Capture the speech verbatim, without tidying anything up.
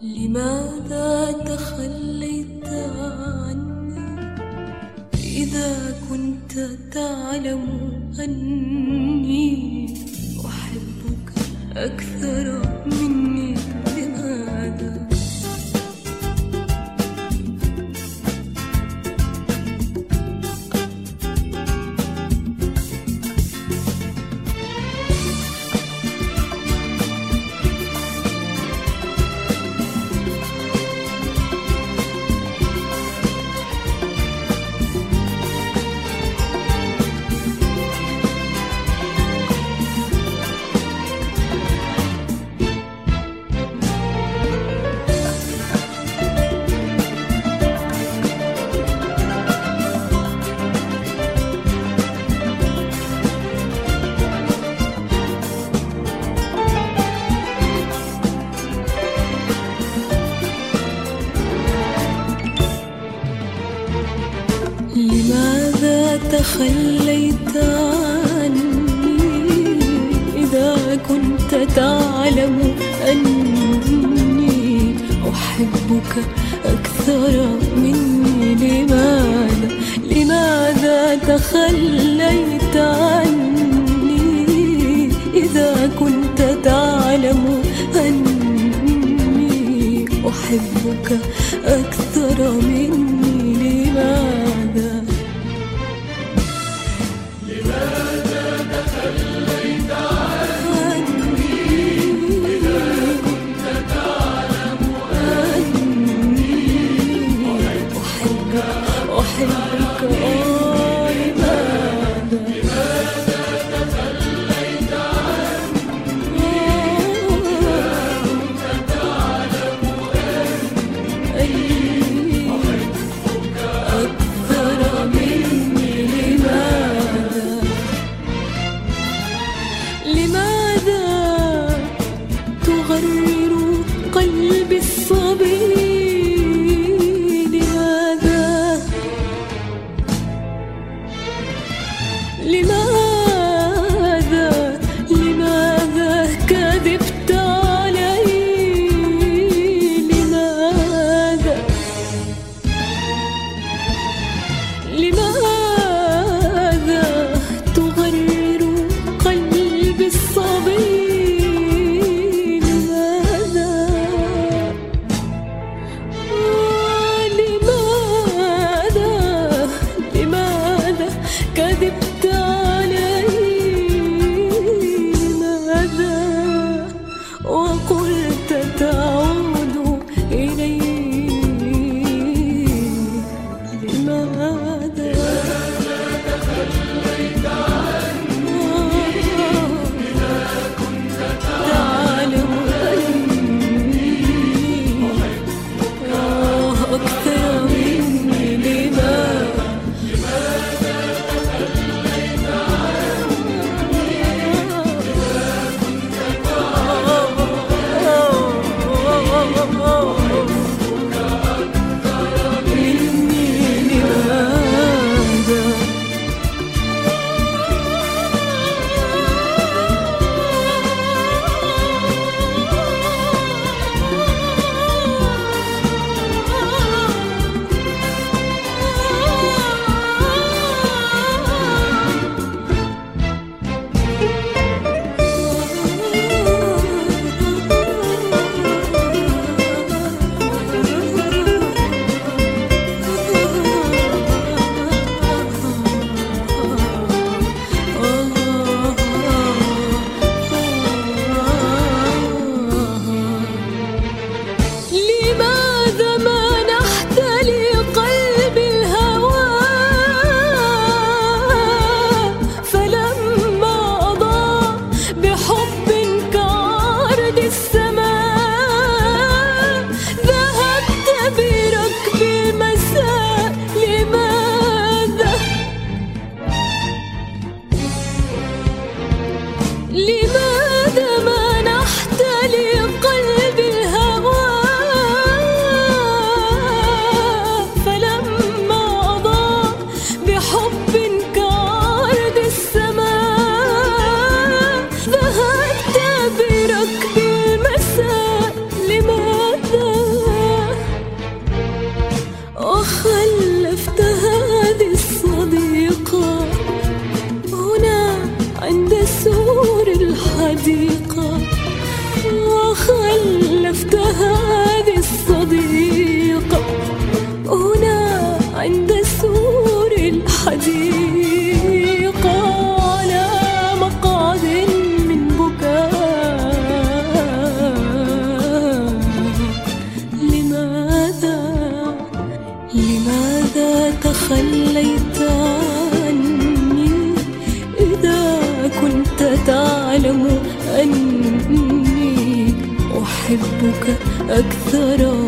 لماذا تخليت عني إذا كنت تعلم أني أحبك أكثر مني؟ لماذا؟ لماذا تخليت عني إذا كنت تعلم أني أحبك أكثر مني؟ لماذا لماذا تخليت عني إذا كنت تعلم أني أحبك أكثر مني؟ لماذا لماذا تخليت عني إذا كنت تعلم أني أحبك أحبك آه لماذا لماذا تخليت عني إذا كنت تعلم أني أكثر مني؟ لماذا لماذا تغرر قلبي الصبي؟ لماذا لماذا لماذا كذبت علي؟ لماذا لماذا تغرر قلبي الصبي؟ لماذا آه لماذا لماذا كذبت علي؟ لماذا وقلت تعود إلي؟ لماذا تخليت عني إذا كنت تعلم أني أكثر مني؟ لماذا لماذا تخليت عني إذا كنت تعلم مني؟ لماذا لماذا منحت لي قلبي الهوى فلما أضاء بحب كعرض السماء ذهبت بركب المساء؟ لماذا لماذا منحت لي قلبي الهوى فلما أضاء بحب كعرض السماء ذهبت بركب المساء؟ لماذا سور الحديقة وخلفت هذه الصديقة هنا عند سور الحديقة على مقعد من بكاء. لماذا لماذا تخليت عني إذا كنت تعلم أني أحبك أكثر